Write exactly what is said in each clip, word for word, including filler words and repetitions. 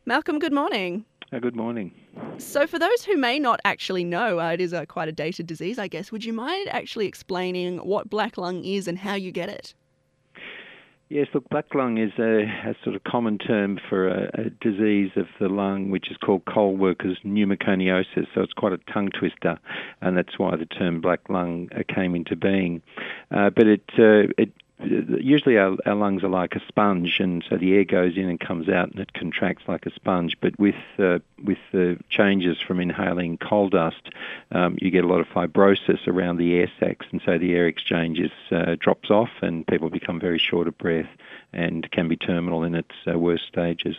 Malcolm, good morning. Uh, good morning. So for those who may not actually know, uh, it is a quite a dated disease, I guess. Would you mind actually explaining what black lung is and how you get it? Yes, look, black lung is a, a sort of common term for a, a disease of the lung, which is called coal workers pneumoconiosis. So it's quite a tongue twister, and that's why the term black lung uh, came into being. Uh, but it, uh, it usually our, our lungs are like a sponge, and so the air goes in and comes out, and it contracts like a sponge. But with uh, with the changes from inhaling coal dust, um, you get a lot of fibrosis around the air sacs, and so the air exchanges uh, drops off, and people become very short of breath, and can be terminal in its uh, worst stages.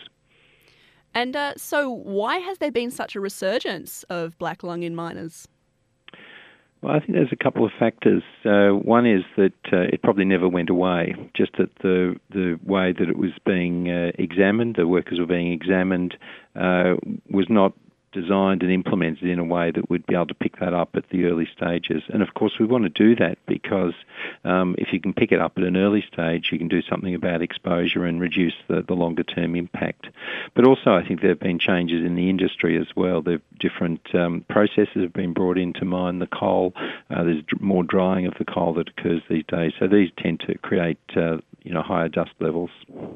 And uh, so why has there been such a resurgence of black lung in miners? Well, I think there's a couple of factors. Uh, one is that uh, it probably never went away, just that the the way that it was being uh, examined, the workers were being examined, uh, was not designed and implemented in a way that would be able to pick that up at the early stages. And of course we want to do that because um, if you can pick it up at an early stage, you can do something about exposure and reduce the, the longer term impact. But also I think there have been changes in the industry as well. There are different um, processes have been brought in to mine the coal. Uh, there's more drying of the coal that occurs these days. So these tend to create uh, you know, higher dust levels.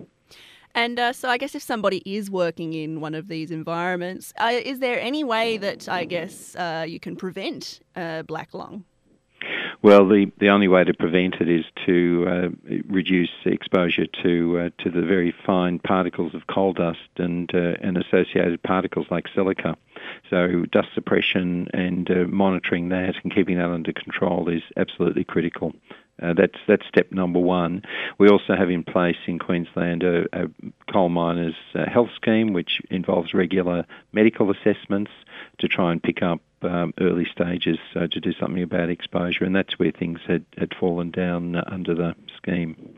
And uh, so I guess if somebody is working in one of these environments, uh, is there any way that I guess uh, you can prevent uh, black lung? Well, the, the only way to prevent it is to uh, reduce exposure to uh, to the very fine particles of coal dust and uh, and associated particles like silica. So dust suppression and uh, monitoring that and keeping that under control is absolutely critical. Uh, that's that's step number one. We also have in place in Queensland a, a coal miners' uh, health scheme, which involves regular medical assessments to try and pick up um, early stages, so to do something about exposure, and that's where things had, had fallen down uh, under the scheme.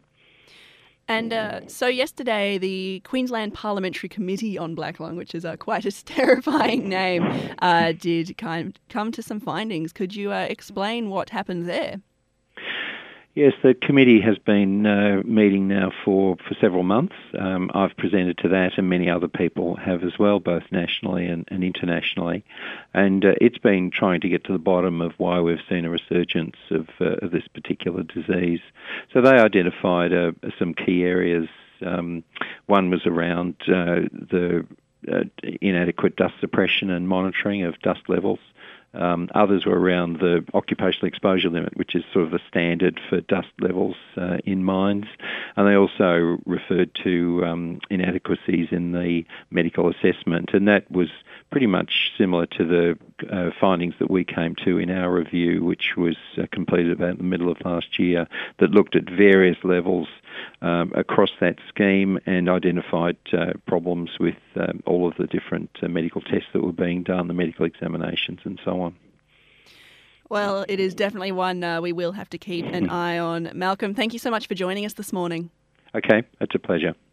And uh, so yesterday, the Queensland Parliamentary Committee on Black Lung, which is uh, quite a terrifying name, uh, did kind of come to some findings. Could you uh, explain what happened there? Yes, the committee has been uh, meeting now for, for several months. Um, I've presented to that, and many other people have as well, both nationally and, and internationally. And uh, it's been trying to get to the bottom of why we've seen a resurgence of, uh, of this particular disease. So they identified uh, some key areas. Um, one was around uh, the uh, inadequate dust suppression and monitoring of dust levels. Um, others were around the occupational exposure limit, which is sort of the standard for dust levels uh, in mines. And they also referred to um, inadequacies in the medical assessment. And that was pretty much similar to the uh, findings that we came to in our review, which was uh, completed about the middle of last year, that looked at various levels um, across that scheme and identified uh, problems with uh, all of the different uh, medical tests that were being done, the medical examinations and so on. Well, it is definitely one uh, we will have to keep an eye on. Malcolm, thank you so much for joining us this morning. Okay, it's a pleasure.